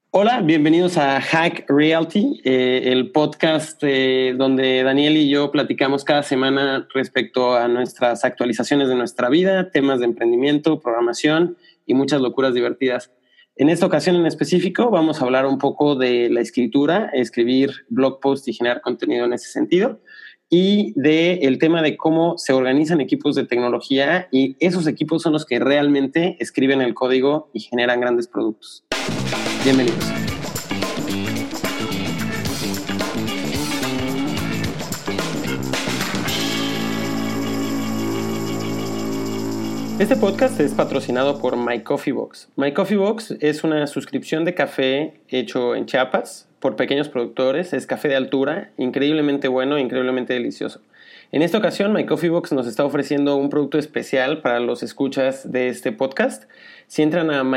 Hola, bienvenidos a Hack Realty, el podcast donde Daniel y yo platicamos cada semana respecto a nuestras actualizaciones de nuestra vida, temas de emprendimiento, programación y muchas locuras divertidas. En esta ocasión en específico vamos a hablar un poco de la escritura, escribir blog posts y generar contenido en ese sentido, y del tema de cómo se organizan equipos de tecnología, y esos equipos son los que realmente escriben el código y generan grandes productos. Bienvenidos. Este podcast es patrocinado por My Coffee Box. My Coffee Box es una suscripción de café hecho en Chiapas por pequeños productores. Es café de altura, increíblemente bueno, increíblemente delicioso. En esta ocasión, My Coffee Box nos está ofreciendo un producto especial para los escuchas de este podcast. Si entran a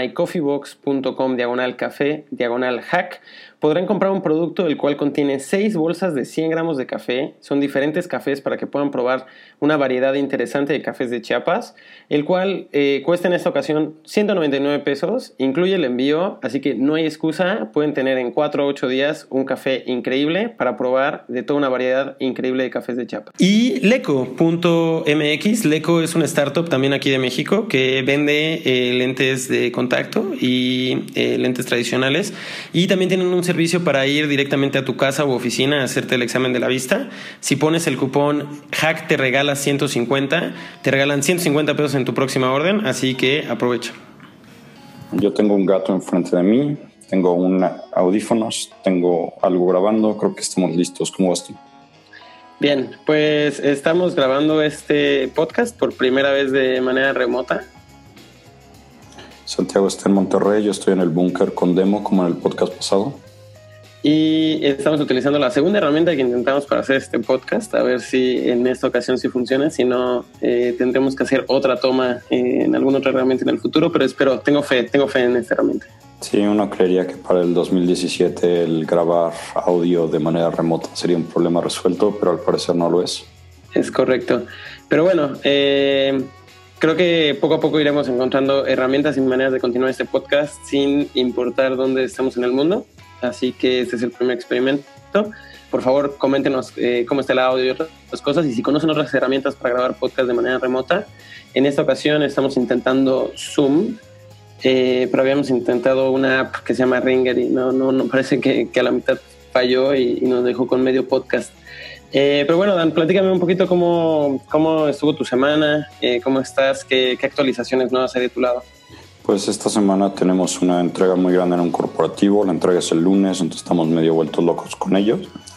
mycoffeebox.com/café/hack, podrán comprar un producto el cual contiene 6 bolsas de 100 gramos de café. Son diferentes cafés para que puedan probar una variedad interesante de cafés de Chiapas, el cual cuesta en esta ocasión 199 pesos, incluye el envío, así que no hay excusa. Pueden tener en 4 o 8 días un café increíble para probar de toda una variedad increíble de cafés de Chiapas. Y Leco.mx, Leco es una startup también aquí de México que vende lentes de contacto y lentes tradicionales, y también tienen un servicio para ir directamente a tu casa u oficina a hacerte el examen de la vista. Si pones el cupón HACK te regalan 150 pesos en tu próxima orden, así que aprovecha. Yo tengo un gato enfrente de mí, tengo audífonos, tengo algo grabando, creo que estamos listos. ¿Cómo vas tú? Bien, pues estamos grabando este podcast por primera vez de manera remota. Santiago está en Monterrey, yo estoy en el búnker con demo como en el podcast pasado. Y estamos utilizando la segunda herramienta que intentamos para hacer este podcast, a ver si en esta ocasión sí funciona. Si no, tendremos que hacer otra toma en alguna otra herramienta en el futuro, pero tengo fe en esta herramienta. Sí, uno creería que para el 2017 el grabar audio de manera remota sería un problema resuelto, pero al parecer no lo es. Es correcto. Pero bueno, creo que poco a poco iremos encontrando herramientas y maneras de continuar este podcast sin importar dónde estamos en el mundo. Así que este es el primer experimento. Por favor, coméntenos cómo está el audio y otras cosas, y si conocen otras herramientas para grabar podcast de manera remota. En esta ocasión estamos intentando Zoom, pero habíamos intentado una app que se llama Ringer y no parece que a la mitad falló y nos dejó con medio podcast. Pero bueno, Dan, platícame un poquito cómo estuvo tu semana, cómo estás, qué actualizaciones nuevas hay de tu lado. Pues esta semana tenemos una entrega muy grande en un corporativo. La entrega es el lunes, entonces estamos medio vueltos locos con ellos.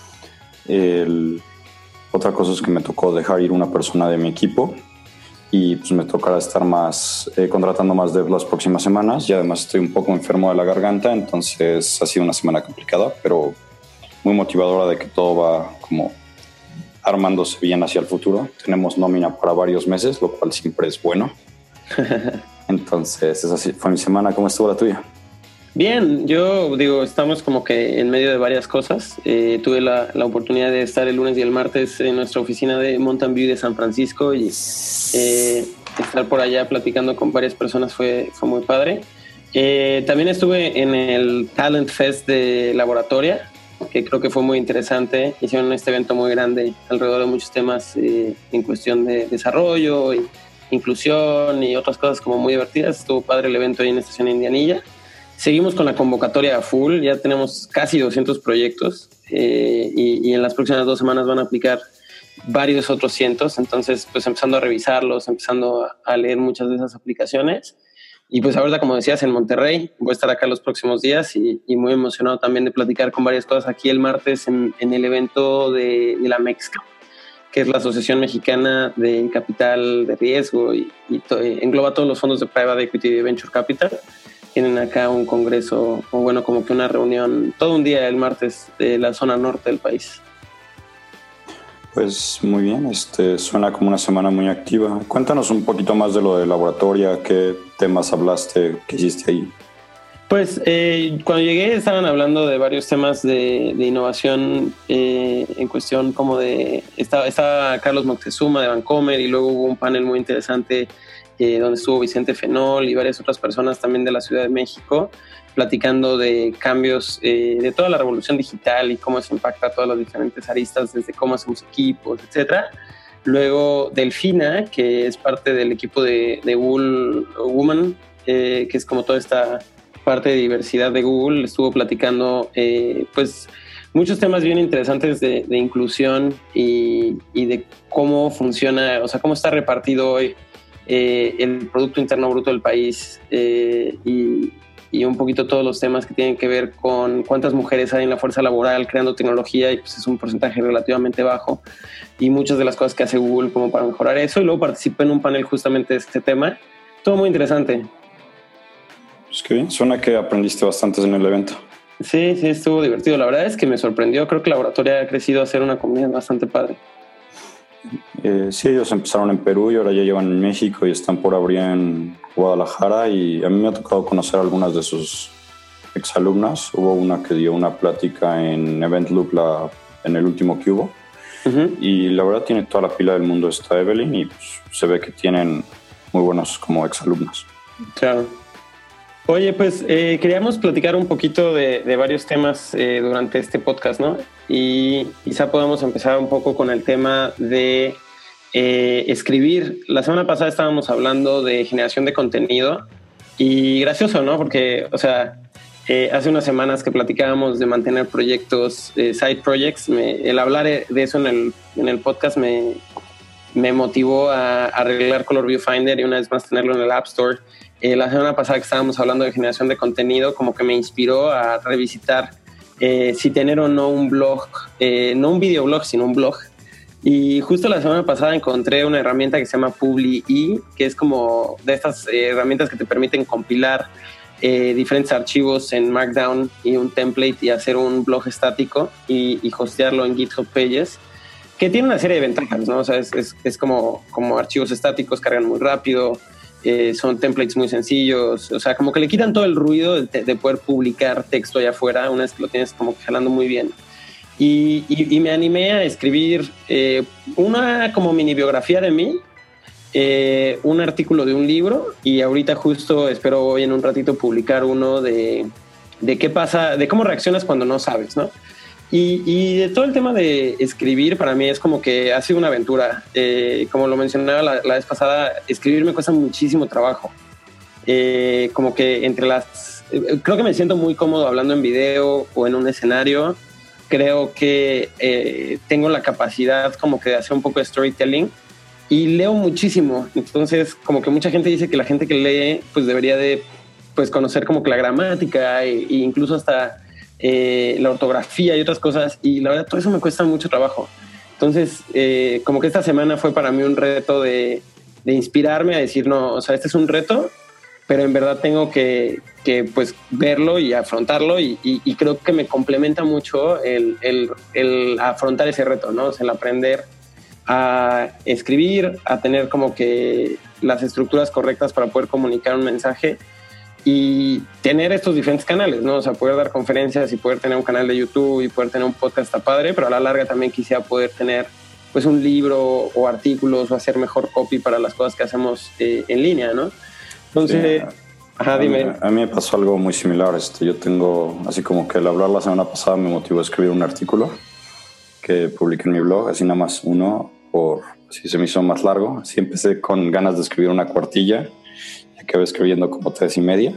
Otra cosa es que me tocó dejar ir una persona de mi equipo y pues me tocará estar contratando más devs las próximas semanas, y además estoy un poco enfermo de la garganta, entonces ha sido una semana complicada, pero muy motivadora de que todo va como armándose bien hacia el futuro. Tenemos nómina para varios meses, lo cual siempre es bueno. Entonces, esa sí fue mi semana. ¿Cómo estuvo la tuya? Bien, yo digo, estamos como que en medio de varias cosas. Tuve la oportunidad de estar el lunes y el martes en nuestra oficina de Mountain View de San Francisco, y estar por allá platicando con varias personas fue muy padre. También estuve en el Talent Fest de Laboratoria, que creo que fue muy interesante. Hicieron este evento muy grande alrededor de muchos temas en cuestión de desarrollo y inclusión y otras cosas como muy divertidas. Estuvo padre el evento ahí en la estación Indianilla. Seguimos con la convocatoria a full, ya tenemos casi 200 proyectos y en las próximas 2 semanas van a aplicar varios otros cientos. Entonces, pues empezando a revisarlos, empezando a leer muchas de esas aplicaciones. Y pues ahorita, como decías, en Monterrey, voy a estar acá los próximos días y muy emocionado también de platicar con varias cosas aquí el martes en el evento de la MEXCA, que es la Asociación Mexicana de Capital de Riesgo y engloba todos los fondos de Private Equity y de Venture Capital. Tienen acá un congreso, o bueno, como que una reunión, todo un día el martes de la zona norte del país. Pues muy bien, suena como una semana muy activa. Cuéntanos un poquito más de lo de Laboratoria, qué temas hablaste, qué hiciste ahí. Pues cuando llegué estaban hablando de varios temas de innovación en cuestión como de... Estaba Carlos Moctezuma de Bancomer, y luego hubo un panel muy interesante donde estuvo Vicente Fenol y varias otras personas también de la Ciudad de México. platicando de cambios de toda la revolución digital y cómo eso impacta a todas las diferentes aristas, desde cómo hacemos equipos, etcétera. Luego Delfina, que es parte del equipo de Google Woman, que es como toda esta parte de diversidad de Google, estuvo platicando pues muchos temas bien interesantes de inclusión y de cómo funciona, o sea, cómo está repartido hoy el Producto Interno Bruto del país y un poquito todos los temas que tienen que ver con cuántas mujeres hay en la fuerza laboral creando tecnología, y pues es un porcentaje relativamente bajo, y muchas de las cosas que hace Google como para mejorar eso. Y luego participé en un panel justamente de este tema. Todo muy interesante. Pues qué bien, suena que aprendiste bastante en el evento. Sí, estuvo divertido. La verdad es que me sorprendió. Creo que Laboratoria ha crecido a ser una comunidad bastante padre. Sí, ellos empezaron en Perú y ahora ya llevan en México y están por abrir en Guadalajara, y a mí me ha tocado conocer algunas de sus exalumnas. Hubo una que dio una plática en Event Loop en el último que hubo. Y la verdad tiene toda la pila del mundo esta Evelyn, y pues, se ve que tienen muy buenos como exalumnos. Claro. Oye, pues queríamos platicar un poquito de varios temas durante este podcast, ¿no? Y quizá podamos empezar un poco con el tema de escribir. La semana pasada estábamos hablando de generación de contenido, y gracioso, ¿no? Porque, o sea, hace unas semanas que platicábamos de mantener proyectos, side projects, el hablar de eso en el podcast me motivó a arreglar Color Viewfinder y una vez más tenerlo en el App Store. La semana pasada que estábamos hablando de generación de contenido, como que me inspiró a revisitar si tener o no un blog, no un videoblog, sino un blog. Y justo la semana pasada encontré una herramienta que se llama Publi-E, que es como de estas herramientas que te permiten compilar diferentes archivos en Markdown y un template y hacer un blog estático y hostearlo en GitHub Pages, que tiene una serie de ventajas, ¿no? O sea, es como archivos estáticos, cargan muy rápido, son templates muy sencillos, o sea, como que le quitan todo el ruido de poder publicar texto allá afuera una vez que lo tienes como que jalando muy bien. Y me animé a escribir una como mini biografía de mí, un artículo de un libro, y ahorita justo espero hoy en un ratito publicar uno de qué pasa, de cómo reaccionas cuando no sabes, ¿no? Y de todo el tema de escribir, para mí es como que ha sido una aventura. Como lo mencionaba la vez pasada, escribir me cuesta muchísimo trabajo. Como que creo que me siento muy cómodo hablando en video o en un escenario. Creo que tengo la capacidad como que de hacer un poco de storytelling, y leo muchísimo. Entonces, como que mucha gente dice que la gente que lee pues debería de pues conocer como que la gramática e incluso hasta la ortografía y otras cosas, y la verdad todo eso me cuesta mucho trabajo. Entonces como que esta semana fue para mí un reto de inspirarme a decir, no, o sea, este es un reto, pero en verdad tengo que pues verlo y afrontarlo, y creo que me complementa mucho el afrontar ese reto, ¿no? O sea, el aprender a escribir, a tener como que las estructuras correctas para poder comunicar un mensaje y tener estos diferentes canales, ¿no? O sea, poder dar conferencias y poder tener un canal de YouTube y poder tener un podcast está padre, pero a la larga también quisiera poder tener pues un libro o artículos o hacer mejor copy para las cosas que hacemos en línea, ¿no? Entonces, sí. Ajá, dime. A mí me pasó algo muy similar. Yo tengo, así como que el hablar la semana pasada me motivó a escribir un artículo que publiqué en mi blog, así nada más uno, así se me hizo más largo. Así empecé con ganas de escribir una cuartilla, acabé escribiendo como 3:30,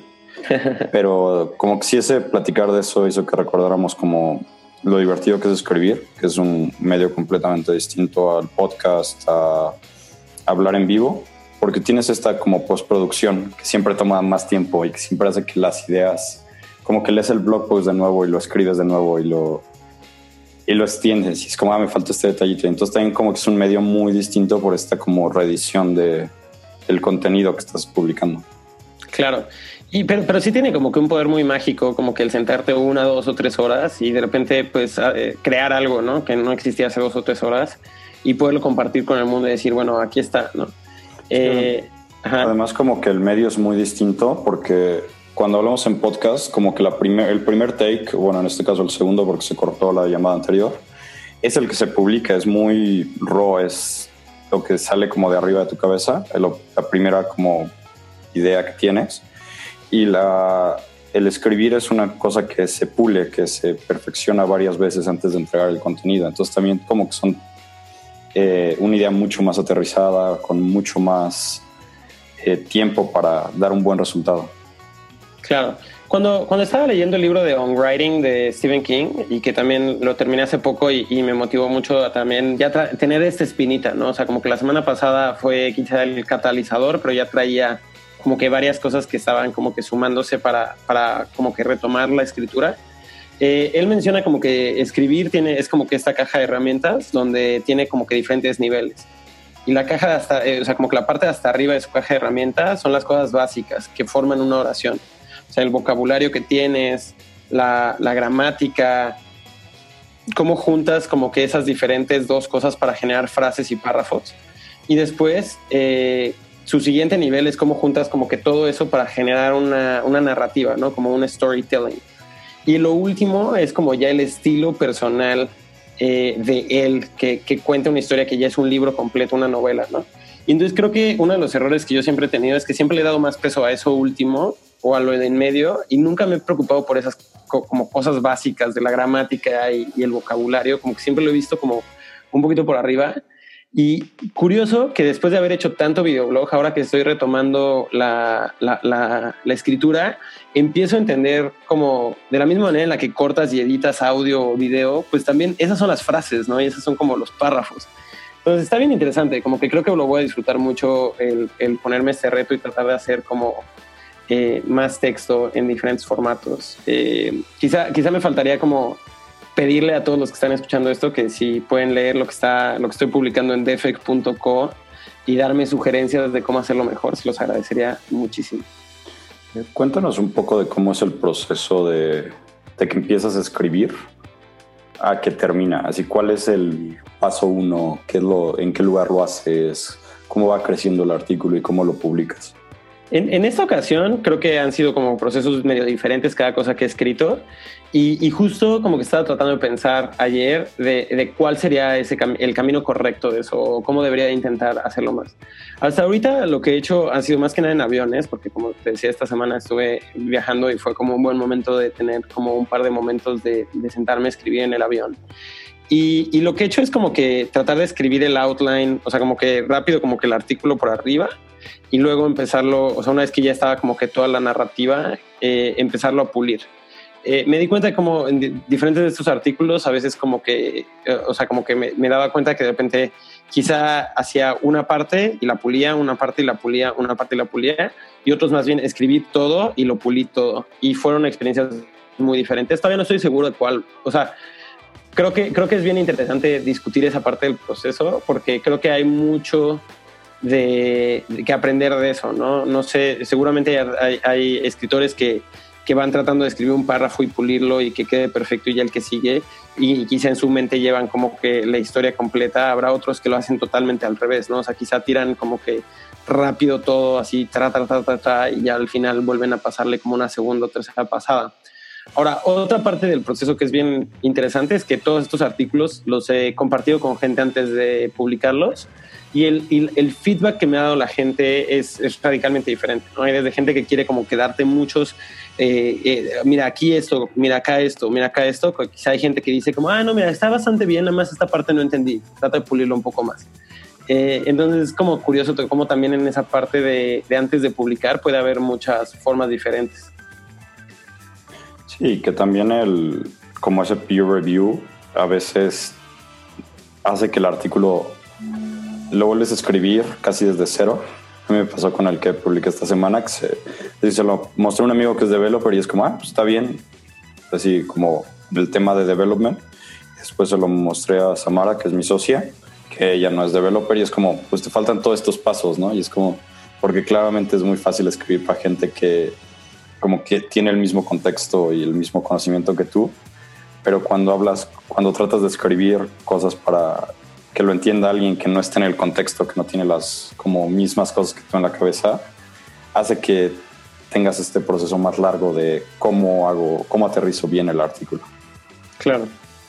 pero como que sí, ese platicar de eso hizo que recordáramos como lo divertido que es escribir, que es un medio completamente distinto al podcast, a hablar en vivo, porque tienes esta como postproducción que siempre toma más tiempo y que siempre hace que las ideas, como que lees el blog post de nuevo y lo escribes de nuevo y lo extiendes, y es como, me falta este detallito. Entonces también como que es un medio muy distinto por esta como reedición del contenido que estás publicando. Claro, pero sí tiene como que un poder muy mágico, como que el sentarte 1, 2 o 3 horas y de repente pues crear algo, ¿no? Que no existía hace 2 o 3 horas, y poderlo compartir con el mundo y decir, bueno, aquí está, ¿no? Sí. Además como que el medio es muy distinto, porque cuando hablamos en podcast, como que el primer take, bueno, en este caso el segundo porque se cortó la llamada anterior, es el que se publica, es muy raw, es lo que sale como de arriba de tu cabeza, la primera como idea que tienes, y la el escribir es una cosa que se pule, que se perfecciona varias veces antes de entregar el contenido. Entonces también como que son una idea mucho más aterrizada, con mucho más tiempo para dar un buen resultado. Claro. Cuando estaba leyendo el libro de On Writing de Stephen King, y que también lo terminé hace poco y me motivó mucho a también ya tener esta espinita, ¿no? O sea, como que la semana pasada fue quizá el catalizador, pero ya traía como que varias cosas que estaban como que sumándose para como que retomar la escritura. Él menciona como que escribir es como que esta caja de herramientas donde tiene como que diferentes niveles. Y la caja de hasta, o sea, como que la parte de hasta arriba de su caja de herramientas son las cosas básicas que forman una oración. O sea, el vocabulario que tienes, la gramática, cómo juntas como que esas diferentes dos cosas para generar frases y párrafos. Y después, su siguiente nivel es cómo juntas como que todo eso para generar una narrativa, ¿no? Como un storytelling. Y lo último es como ya el estilo personal de él, que cuenta una historia que ya es un libro completo, una novela, ¿no? Y entonces creo que uno de los errores que yo siempre he tenido es que siempre le he dado más peso a eso último o a lo de en medio, y nunca me he preocupado por esas como cosas básicas de la gramática y el vocabulario, como que siempre lo he visto como un poquito por arriba. Y curioso que después de haber hecho tanto videoblog, ahora que estoy retomando la escritura, empiezo a entender como de la misma manera en la que cortas y editas audio o video, pues también esas son las frases, ¿no? Y esas son como los párrafos. Entonces está bien interesante, como que creo que lo voy a disfrutar mucho el ponerme este reto y tratar de hacer como más texto en diferentes formatos. Quizá me faltaría como pedirle a todos los que están escuchando esto que si pueden leer lo que estoy publicando en defec.co y darme sugerencias de cómo hacerlo mejor, se los agradecería muchísimo. Cuéntanos un poco de cómo es el proceso de que empiezas a escribir a que termina. Así, ¿cuál es el paso uno? ¿En qué lugar lo haces? ¿Cómo va creciendo el artículo y cómo lo publicas? En esta ocasión creo que han sido como procesos medio diferentes cada cosa que he escrito, y justo como que estaba tratando de pensar ayer de cuál sería el camino correcto de eso, o cómo debería intentar hacerlo más. Hasta ahorita lo que he hecho ha sido más que nada en aviones, porque como te decía, esta semana estuve viajando y fue como un buen momento de tener como un par de momentos de sentarme a escribir en el avión. Y lo que he hecho es como que tratar de escribir el outline, o sea, como que rápido, como que el artículo por arriba, y luego empezarlo, o sea, una vez que ya estaba como que toda la narrativa, empezarlo a pulir. Me di cuenta de como en diferentes de estos artículos, a veces como que, o sea, como que me daba cuenta que de repente quizá hacía una parte y la pulía, una parte y la pulía, una parte y la pulía, y otros más bien escribí todo y lo pulí todo. Y fueron experiencias muy diferentes. Todavía no estoy seguro de cuál, o sea, creo que es bien interesante discutir esa parte del proceso, porque creo que hay mucho de que aprender de eso, ¿no? No sé, seguramente hay escritores que van tratando de escribir un párrafo y pulirlo y que quede perfecto y ya el que sigue, y quizá en su mente llevan como que la historia completa. Habrá otros que lo hacen totalmente al revés, ¿no? O sea, quizá tiran como que rápido todo así, y ya al final vuelven a pasarle como una segunda o tercera pasada. Ahora, otra parte del proceso que es bien interesante es que todos estos artículos los he compartido con gente antes de publicarlos, y el feedback que me ha dado la gente es radicalmente diferente, ¿no? Hay desde gente que quiere como que darte muchos, mira aquí esto, mira acá esto, mira acá esto. Quizá hay gente que dice como, no, mira, está bastante bien, nada más esta parte no entendí, trata de pulirlo un poco más. Entonces es como curioso como también en esa parte de antes de publicar puede haber muchas formas diferentes. Sí, que también como ese peer review a veces hace que el artículo lo vuelves a escribir casi desde cero. A mí me pasó con el que publiqué esta semana, que se lo mostré a un amigo que es developer y es como, pues está bien, así como el tema de development. Después se lo mostré a Samara, que es mi socia, que ella no es developer, y es como, pues te faltan todos estos pasos, ¿no? Y es como, porque claramente es muy fácil escribir para gente que como que tiene el mismo contexto y el mismo conocimiento que tú, pero cuando tratas de escribir cosas para que lo entienda alguien que no esté en el contexto, que no tiene las como mismas cosas que tú en la cabeza, hace que tengas este proceso más largo de cómo aterrizo bien el artículo. Claro.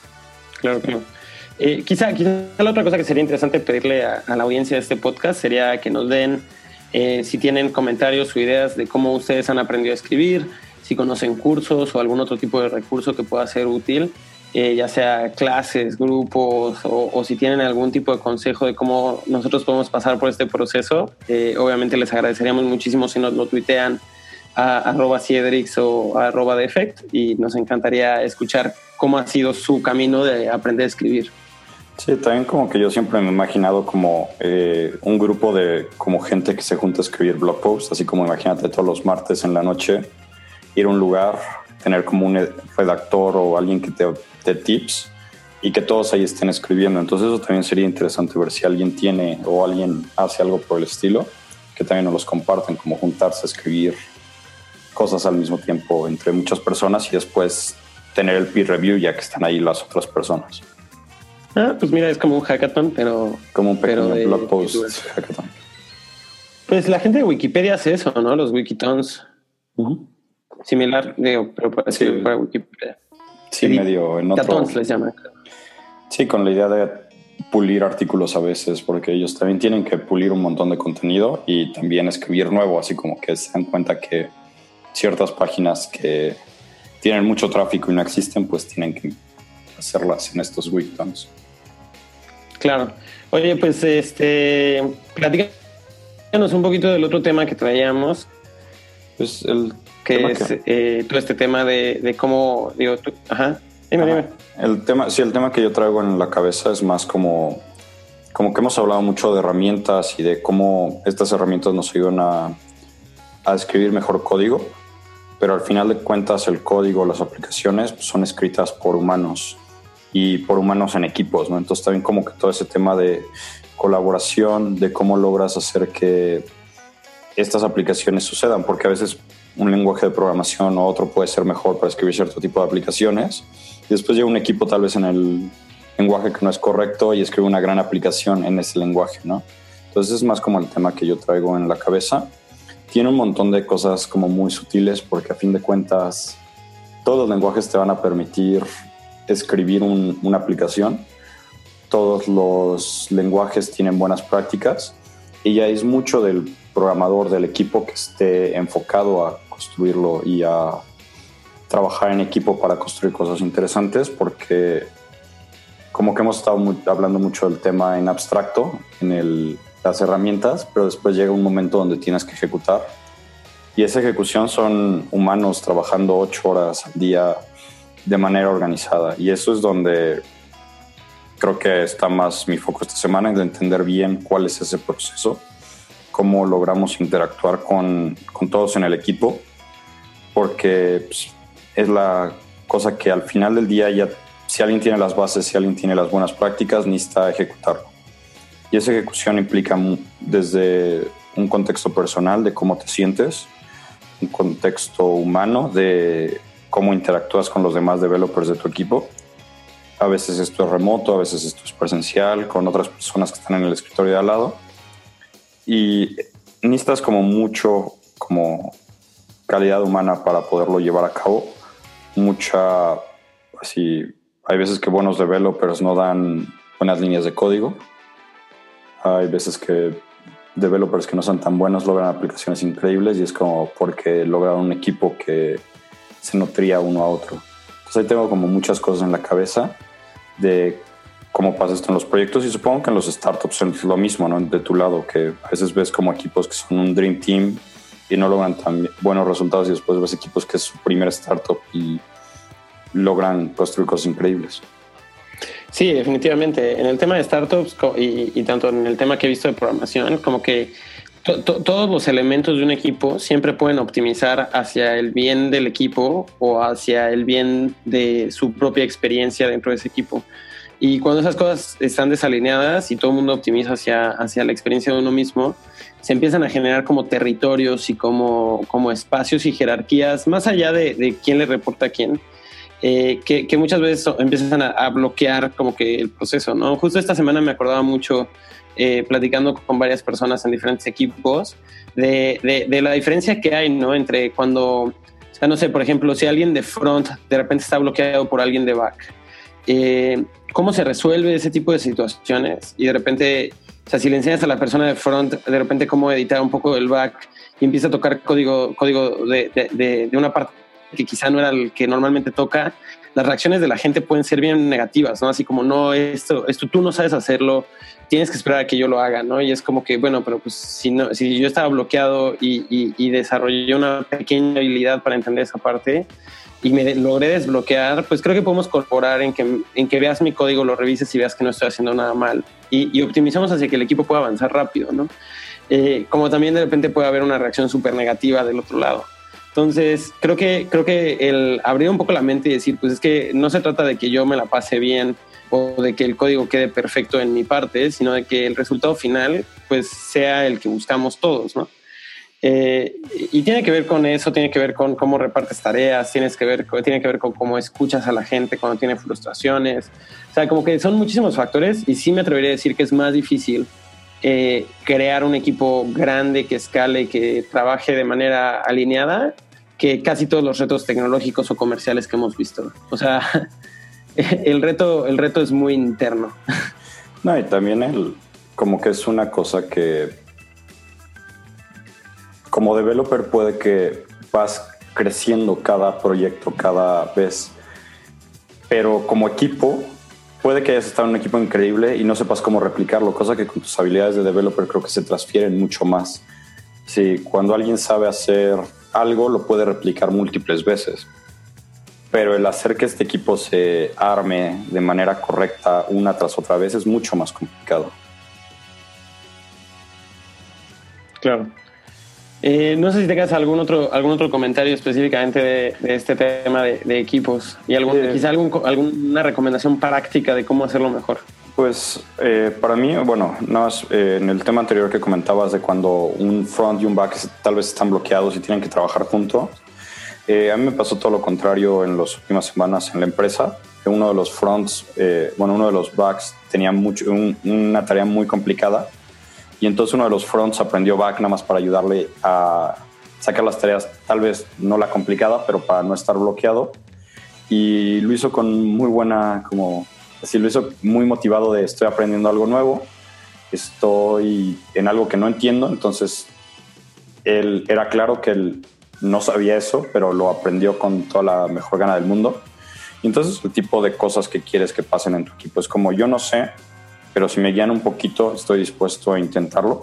Quizá la otra cosa que sería interesante pedirle a la audiencia de este podcast sería que nos den si tienen comentarios o ideas de cómo ustedes han aprendido a escribir, si conocen cursos o algún otro tipo de recurso que pueda ser útil, ya sea clases, grupos o si tienen algún tipo de consejo de cómo nosotros podemos pasar por este proceso, obviamente les agradeceríamos muchísimo si nos lo tuitean a @Ciedrix o a @Defect, y nos encantaría escuchar cómo ha sido su camino de aprender a escribir. Sí, también como que yo siempre me he imaginado como un grupo de como gente que se junta a escribir blog posts, así como imagínate todos los martes en la noche ir a un lugar, tener como un redactor o alguien que te dé tips y que todos ahí estén escribiendo. Entonces eso también sería interesante ver si alguien tiene o alguien hace algo por el estilo, que también nos los comparten, como juntarse a escribir cosas al mismo tiempo entre muchas personas y después tener el peer review ya que están ahí las otras personas. Pues mira, es como un hackathon, pero... Como un pequeño blog post hackathon. Pues la gente de Wikipedia hace eso, ¿no? Los wikitons. Uh-huh. Similar, digo, pero para escribir para Wikipedia. Sí, medio en otro... Hackathons les llaman. Sí, con la idea de pulir artículos a veces, porque ellos también tienen que pulir un montón de contenido y también escribir nuevo, así como que se dan cuenta que ciertas páginas que tienen mucho tráfico y no existen, pues tienen que hacerlas en estos wikitons. Claro. Oye, pues platícanos un poquito del otro tema que traíamos. Pues el que es todo este tema de cómo, digo, tú, dime. El tema que yo traigo en la cabeza es más como que hemos hablado mucho de herramientas y de cómo estas herramientas nos ayudan a escribir mejor código, pero al final de cuentas el código, las aplicaciones pues, son escritas por humanos y por humanos en equipos, ¿no? Entonces también como que todo ese tema de colaboración, de cómo logras hacer que estas aplicaciones sucedan, porque a veces un lenguaje de programación o otro puede ser mejor para escribir cierto tipo de aplicaciones y después llega un equipo tal vez en el lenguaje que no es correcto y escribe una gran aplicación en ese lenguaje, ¿no? Entonces es más como el tema que yo traigo en la cabeza. Tiene un montón de cosas como muy sutiles porque a fin de cuentas todos los lenguajes te van a permitir escribir una aplicación. Todos los lenguajes tienen buenas prácticas y ya es mucho del programador del equipo que esté enfocado a construirlo y a trabajar en equipo para construir cosas interesantes, porque como que hemos estado hablando mucho del tema en abstracto, en las herramientas, pero después llega un momento donde tienes que ejecutar y esa ejecución son humanos trabajando 8 horas al día de manera organizada, y eso es donde creo que está más mi foco esta semana, en entender bien cuál es ese proceso, cómo logramos interactuar con todos en el equipo, porque pues, es la cosa que al final del día ya, si alguien tiene las bases, si alguien tiene las buenas prácticas, necesita ejecutarlo. Y esa ejecución implica desde un contexto personal de cómo te sientes, un contexto humano de cómo interactúas con los demás developers de tu equipo. A veces esto es remoto, a veces esto es presencial, con otras personas que están en el escritorio de al lado. Y necesitas como mucho como calidad humana para poderlo llevar a cabo. Hay veces que buenos developers no dan buenas líneas de código. Hay veces que developers que no son tan buenos logran aplicaciones increíbles y es como porque lograron un equipo que se nutría uno a otro. Entonces ahí tengo como muchas cosas en la cabeza de cómo pasa esto en los proyectos y supongo que en los startups es lo mismo, ¿no? De tu lado, que a veces ves como equipos que son un dream team y no logran tan buenos resultados y después ves equipos que es su primer startup y logran construir cosas increíbles. Sí, definitivamente. En el tema de startups y tanto en el tema que he visto de programación, como que todos los elementos de un equipo siempre pueden optimizar hacia el bien del equipo o hacia el bien de su propia experiencia dentro de ese equipo. Y cuando esas cosas están desalineadas y todo el mundo optimiza hacia la experiencia de uno mismo, se empiezan a generar como territorios y como espacios y jerarquías más allá de quién le reporta a quién, que muchas veces empiezan a bloquear como que el proceso, ¿no? Justo esta semana me acordaba mucho platicando con varias personas en diferentes equipos de la diferencia que hay, ¿no? Entre cuando, o sea, no sé, por ejemplo, si alguien de front de repente está bloqueado por alguien de back, ¿cómo se resuelve ese tipo de situaciones? Y de repente, o sea, si le enseñas a la persona de front de repente cómo editar un poco el back y empieza a tocar código de una parte que quizá no era el que normalmente toca, las reacciones de la gente pueden ser bien negativas, ¿no? Así como, no, esto tú no sabes hacerlo, tienes que esperar a que yo lo haga, ¿no? Y es como que, bueno, pero pues si yo estaba bloqueado y desarrollé una pequeña habilidad para entender esa parte y me logré desbloquear, pues creo que podemos colaborar en que veas mi código, lo revises y veas que no estoy haciendo nada mal y optimizamos hacia que el equipo pueda avanzar rápido, ¿no? Como también de repente puede haber una reacción súper negativa del otro lado. Entonces, creo que el abrir un poco la mente y decir, pues es que no se trata de que yo me la pase bien o de que el código quede perfecto en mi parte, sino de que el resultado final pues sea el que buscamos todos, ¿no? Y tiene que ver con eso, tiene que ver con cómo repartes tareas, tiene que ver con cómo escuchas a la gente cuando tiene frustraciones. O sea, como que son muchísimos factores y sí me atrevería a decir que es más difícil crear un equipo grande que escale, que trabaje de manera alineada, que casi todos los retos tecnológicos o comerciales que hemos visto. O sea, el reto es muy interno. No, y también como que es una cosa que como developer puede que vas creciendo cada proyecto, cada vez, pero como equipo puede que hayas estado en un equipo increíble y no sepas cómo replicarlo, cosa que con tus habilidades de developer creo que se transfieren mucho más. Sí, cuando alguien sabe hacer algo, lo puede replicar múltiples veces. Pero el hacer que este equipo se arme de manera correcta una tras otra vez es mucho más complicado. Claro. No sé si tengas algún otro comentario específicamente de este tema de equipos y quizá alguna recomendación práctica de cómo hacerlo mejor. Pues para mí, bueno, no es, en el tema anterior que comentabas de cuando un front y un back tal vez están bloqueados y tienen que trabajar juntos, a mí me pasó todo lo contrario en las últimas semanas en la empresa. Uno de los fronts, uno de los backs tenía una tarea muy complicada. Y entonces uno de los fronts aprendió back nada más para ayudarle a sacar las tareas, tal vez no la complicada, pero para no estar bloqueado. Y lo hizo con muy buena, lo hizo muy motivado de estoy aprendiendo algo nuevo, estoy en algo que no entiendo. Entonces él era claro que él no sabía eso, pero lo aprendió con toda la mejor gana del mundo. Y entonces el tipo de cosas que quieres que pasen en tu equipo es como yo no sé, pero si me guían un poquito, estoy dispuesto a intentarlo.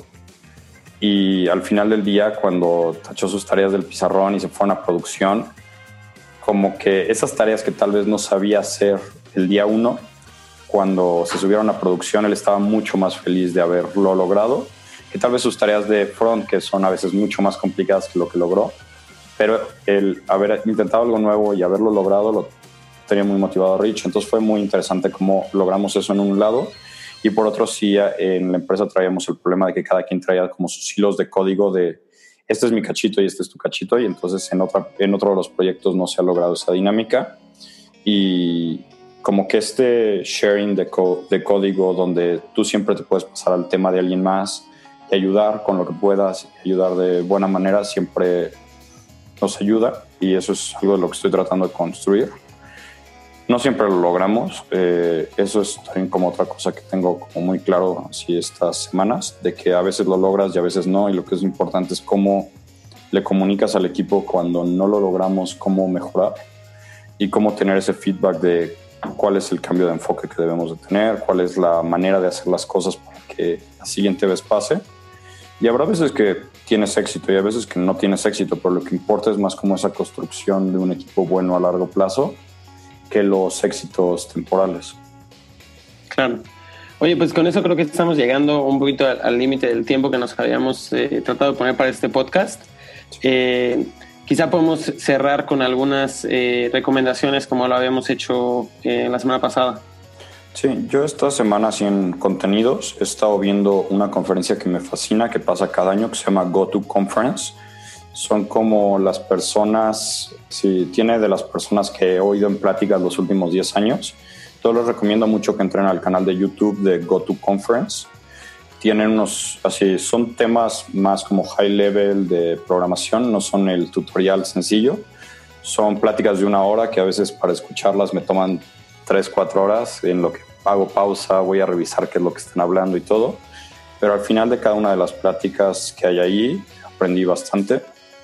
Y al final del día, cuando tachó sus tareas del pizarrón y se fueron a producción, como que esas tareas que tal vez no sabía hacer el día 1, cuando se subieron a producción, él estaba mucho más feliz de haberlo logrado, que tal vez sus tareas de front, que son a veces mucho más complicadas que lo que logró, pero el haber intentado algo nuevo y haberlo logrado lo tenía muy motivado a Rich. Entonces fue muy interesante cómo logramos eso en un lado. Y por otro, sí, en la empresa traíamos el problema de que cada quien traía como sus hilos de código de este es mi cachito y este es tu cachito, y entonces en otro de los proyectos no se ha logrado esa dinámica. Y como que este sharing de código donde tú siempre te puedes pasar al tema de alguien más y ayudar con lo que puedas, y ayudar de buena manera, siempre nos ayuda, y eso es algo de lo que estoy tratando de construir. No siempre lo logramos, eso es también como otra cosa que tengo como muy claro así estas semanas, de que a veces lo logras y a veces no, y lo que es importante es cómo le comunicas al equipo cuando no lo logramos, cómo mejorar y cómo tener ese feedback de cuál es el cambio de enfoque que debemos de tener, cuál es la manera de hacer las cosas para que la siguiente vez pase. Y habrá veces que tienes éxito y a veces que no tienes éxito, pero lo que importa es más como esa construcción de un equipo bueno a largo plazo que los éxitos temporales. Claro. Oye, pues con eso creo que estamos llegando un poquito al límite del tiempo que nos habíamos tratado de poner para este podcast. Quizá podemos cerrar con algunas recomendaciones como lo habíamos hecho la semana pasada. Sí, yo esta semana así en contenidos he estado viendo una conferencia que me fascina, que pasa cada año, que se llama GoTo Conference. Son como las personas, si tiene de las personas que he oído en pláticas los últimos 10 años. Yo les recomiendo mucho que entren al canal de YouTube de GoTo Conference. Tienen unos, así, son temas más como high level de programación, no son el tutorial sencillo. Son pláticas de 1 hora que a veces para escucharlas me toman 3-4 horas, en lo que hago pausa, voy a revisar qué es lo que están hablando y todo. Pero al final de cada una de las pláticas que hay ahí, aprendí bastante.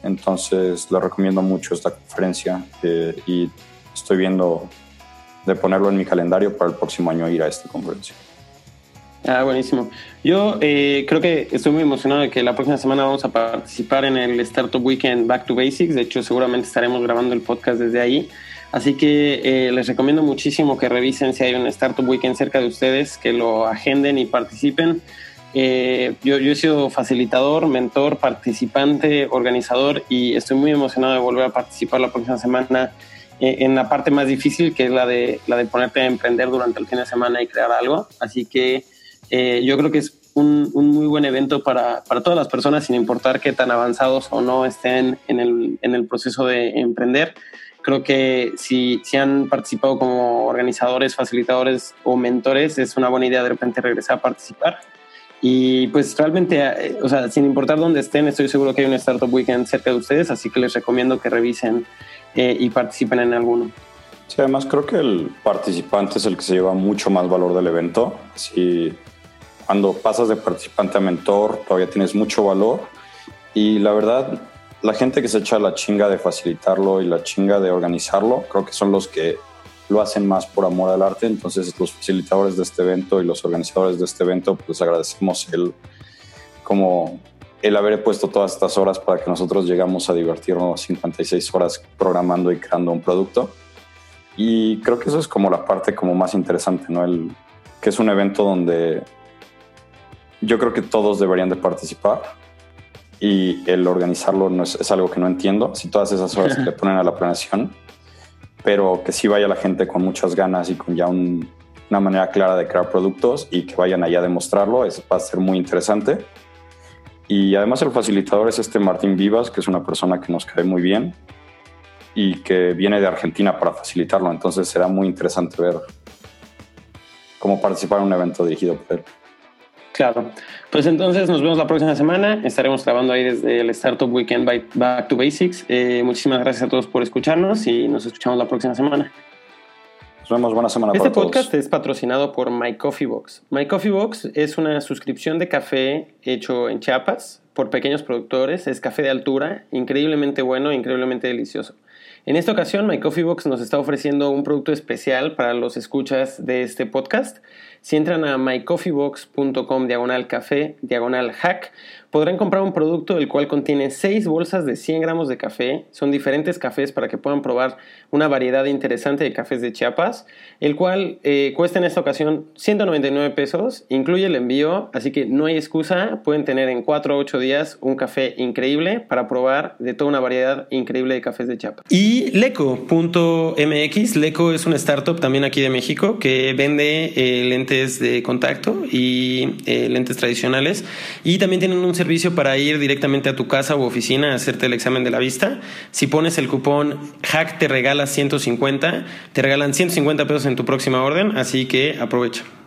Entonces le recomiendo mucho esta conferencia y estoy viendo de ponerlo en mi calendario para el próximo año ir a esta conferencia. Buenísimo. Yo creo que estoy muy emocionado de que la próxima semana vamos a participar en el Startup Weekend Back to Basics. De hecho, seguramente estaremos grabando el podcast desde ahí. Así que les recomiendo muchísimo que revisen si hay un Startup Weekend cerca de ustedes, que lo agenden y participen. Yo he sido facilitador, mentor, participante, organizador y estoy muy emocionado de volver a participar la próxima semana en la parte más difícil, que es la de ponerte a emprender durante el fin de semana y crear algo. Así que yo creo que es un muy buen evento para todas las personas, sin importar qué tan avanzados o no estén en el proceso de emprender. Creo que si han participado como organizadores, facilitadores o mentores, es una buena idea de repente regresar a participar. Y pues realmente, o sea, sin importar dónde estén, estoy seguro que hay un Startup Weekend cerca de ustedes, así que les recomiendo que revisen y participen en alguno. Sí, además creo que el participante es el que se lleva mucho más valor del evento. Así, cuando pasas de participante a mentor, todavía tienes mucho valor. Y la verdad, la gente que se echa la chinga de facilitarlo y la chinga de organizarlo, creo que son los que lo hacen más por amor al arte. Entonces los facilitadores de este evento y los organizadores de este evento, pues agradecemos el haber puesto todas estas horas para que nosotros llegamos a divertirnos 56 horas programando y creando un producto. Y creo que eso es como la parte como más interesante, ¿no? Que es un evento donde yo creo que todos deberían de participar y el organizarlo es algo que no entiendo, si todas esas horas que le ponen a la planeación, pero que sí vaya la gente con muchas ganas y con ya una manera clara de crear productos y que vayan allá a demostrarlo, eso va a ser muy interesante. Y además el facilitador es Martín Vivas, que es una persona que nos cae muy bien y que viene de Argentina para facilitarlo, entonces será muy interesante ver cómo participar en un evento dirigido por él. Claro, pues entonces nos vemos la próxima semana, estaremos grabando ahí desde el Startup Weekend Back to Basics. Muchísimas gracias a todos por escucharnos y nos escuchamos la próxima semana. Nos vemos, buena semana para todos. Este podcast es patrocinado por My Coffee Box. My Coffee Box es una suscripción de café hecho en Chiapas por pequeños productores. Es café de altura, increíblemente bueno, increíblemente delicioso. En esta ocasión, My Coffee Box nos está ofreciendo un producto especial para los escuchas de este podcast. Si entran a mycoffeebox.com/café/hack, podrán comprar un producto el cual contiene 6 bolsas de 100 gramos de café. Son diferentes cafés para que puedan probar una variedad interesante de cafés de Chiapas, el cual cuesta en esta ocasión 199 pesos, incluye el envío, así que no hay excusa. Pueden tener en 4 o 8 días un café increíble para probar de toda una variedad increíble de cafés de Chiapas. Y Leco.mx, Leco es una startup también aquí de México que vende lentes de contacto y lentes tradicionales, y también tienen un servicio para ir directamente a tu casa u oficina a hacerte el examen de la vista. Si pones el cupón HACK te regalan 150 pesos en tu próxima orden, así que aprovecha.